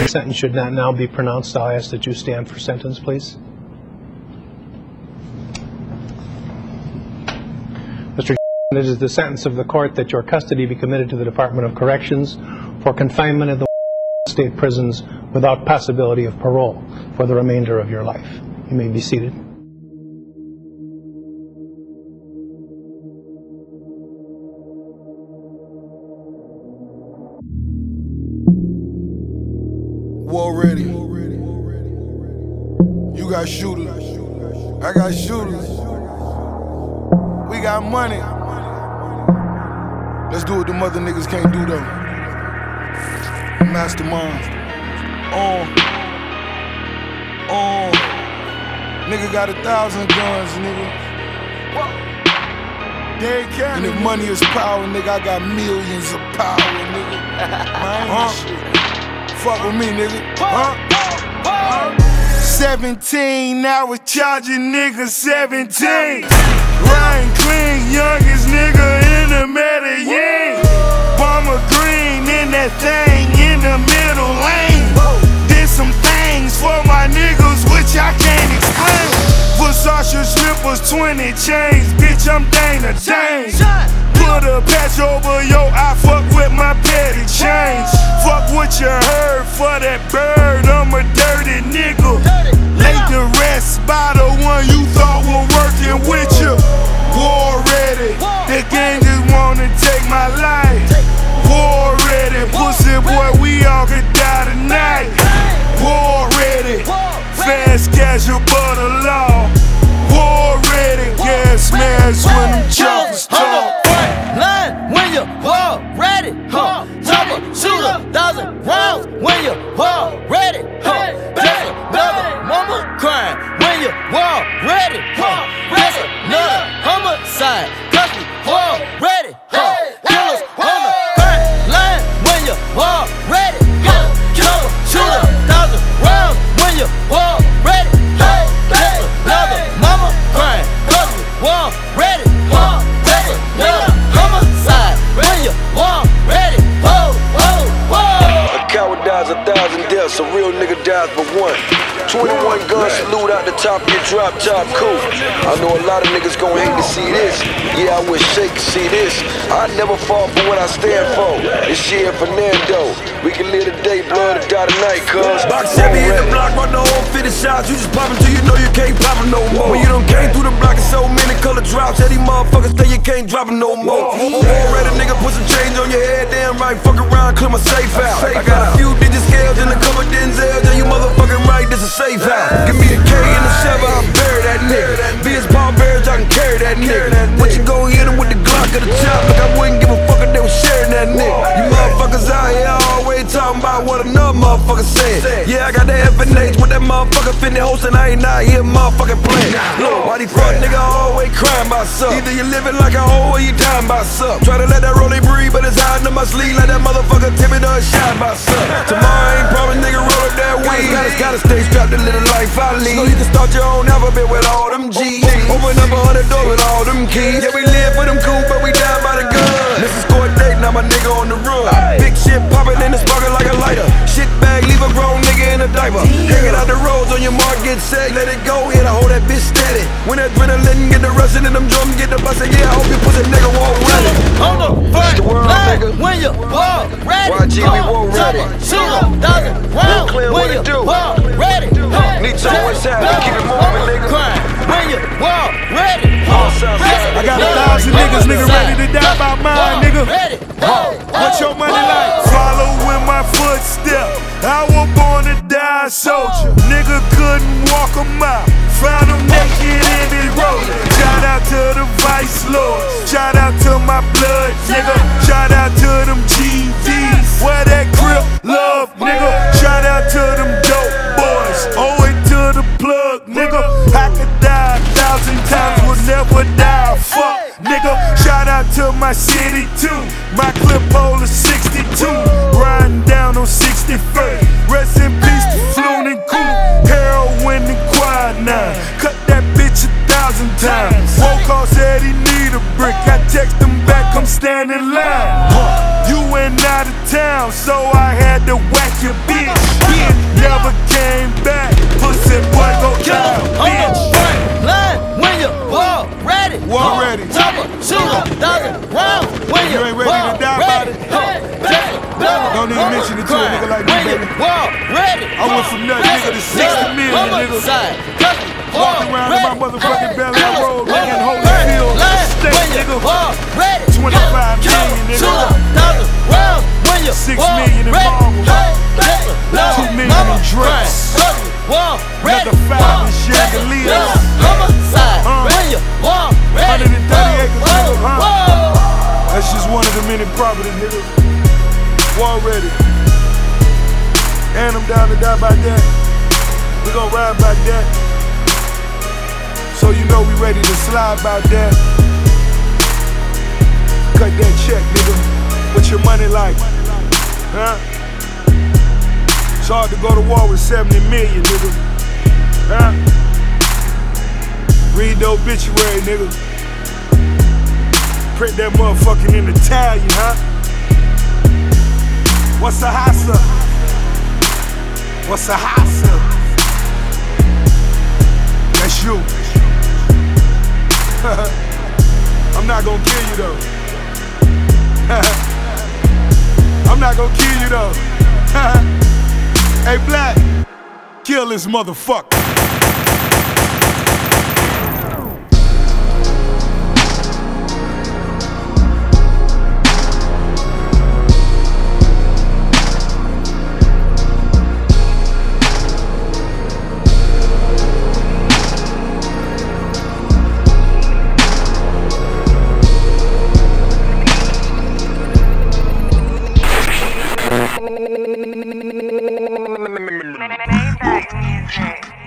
sentence should not now be pronounced, I'll ask that you stand for sentence, please. Mr. It is the sentence of the court that your custody be committed to the Department of Corrections for confinement in the state prisons without possibility of parole for the remainder of your life. You may be seated. War ready. You got shooters. I got shooters. We got money. Let's do what the mother niggas can't do though. Mastermind. Nigga got 1,000 guns, nigga. And if money is power, nigga, I got millions of power, nigga. Fuck with me, nigga. 17, now we're charging niggas 17. Ryan Clean, youngest nigga in the Medellin. Bomber Green in that thing in the middle lane. Did some things for my niggas which I can't explain. Versace slippers, 20 chains, bitch, I'm Dana Dane. Put a patch over your eye, fuck with my petty change. Fuck what you heard for that bird, I'm a dirty nigga. Lay the rest by the one you thought were working with you. War ready, the gang just wanna take my life. War ready, pussy boy, we all could die tonight. War ready, fast casual but a law. War ready, gas smash when them choppers talk. Line when you war ready, chopper, shoot 1,000 rounds when you war ready, There's another mama crying when you war ready, There's another homicide, cause we war ready, Killers on the crime line when you war ready, chopper, shoot 1,000 rounds when you war ready, There's another mama crying cause we war ready, There's another homicide when you war ready. A coward dies 1,000 deaths, a real nigga dies but one. 21 guns salute out the top of your drop top cool. I know a lot of niggas gon' hate to see this. Yeah, I wish Shake could see this. I never fall for what I stand for. It's Shea Fernando. We can live the day, blood, or die tonight, cuz. Box heavy in the block, run the whole 50 shots. You just pop until you know you can't pop them no more. When you done came through the block and so many color drops, that these motherfuckers say you can't drop them no more. Already nigga put some change on your head, damn right, fuck around, clear my safe out. I got a few digit scales and a couple Denzels, and you motherfucking right, this is safe house. Give me a K and a 7, I'll bury that nigga. Be his Paul Bears, I can carry that nigga. What you gon' hit him with the Glock or the chop? Like I wouldn't give a fuck if they was sharing that nigga. You motherfuckers out here always talking about what another motherfucker said. Yeah, I got that FNH with that motherfucker finna host, and I ain't out here motherfucking playing. Look, why these fuck nigga always crying about something? Either you living like a hoe or you dying by something. Try to let that rollie breathe, but it's hiding in my sleeve like that motherfucker timid or shot by something. Tomorrow ain't promised, nigga, roll up that weed. Gotta stay strapped to live the life I lead. So you can start your own alphabet with all them G's. Open up 100 doors with all them keys. Yeah, we live for them cool, but we die by the gun. This is court date, now my nigga on the run. Big shit poppin' in the sparkin' like a lighter. Shit bag, leave a grown nigga in a diaper. Hanging out the roads on your mark, get set, let it go, hit, I hold that bitch steady. When that adrenaline get the rushing and them drums get the bustin', yeah, I hope you pussy nigga won't run it. On the front line when you war ready, YG, we war ready. Shoot 1,000 rounds when you war ready. Need to know what's happening, keep it moving, nigga. When you war ready, I got 1,000 niggas, nigga, ready to die by mine, nigga. What's your money like? Follow in my footsteps. I was born to die a soldier. Nigga couldn't walk a mile. Found him naked in his road. Shout out to the Vice Lord. Shout out to my blood, nigga. Shout out to them GDs. Where that grip love, nigga. Shout out to them dope boys. Owe it to the plug, nigga. I could die 1,000 times, will never die. Fuck, nigga. Shout out to my city too. My clip hole is 62. Riding down on 61st. Rest in peace to Floon and Cool. Heroin and quinine. Cut that bitch 1,000 times. Woke said he need a brick. I text him back, I'm standing in line. You went out of town, so I had to whack your bitch. baby. Ready. I went from nothing, nigga, to 60 million, nigga. Walking around in my motherfucking belly road, making Holyfield steak, nigga. 25 million, nigga. 6 million in marbles. 2 million in drinks. Another 5 in chandeliers. 130 acres, nigga, huh? That's just one of the many properties, nigga. War ready. And I'm down to die by that. We gon' ride by that. So you know we ready to slide by that. Cut that check, nigga. What your money like? Huh? It's hard to go to war with 70 million, nigga. Huh? Read the obituary, nigga. Print that motherfucking in Italian, huh? What's a hassa? What's a hassa? That's you. I'm not gonna kill you though. I'm not gonna kill you though. Hey Black, kill this motherfucker. Maybach music.